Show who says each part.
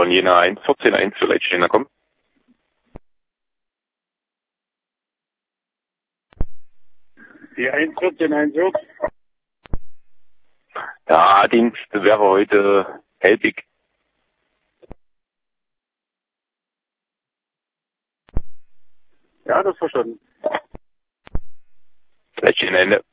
Speaker 1: über den Jena 1, 14-1 vielleicht stehen, kommen.
Speaker 2: Die 1,14,1 wird.
Speaker 1: Ja, Dienst wäre heute Helbig.
Speaker 2: Ja, das verstanden.
Speaker 1: Vielleicht Ende.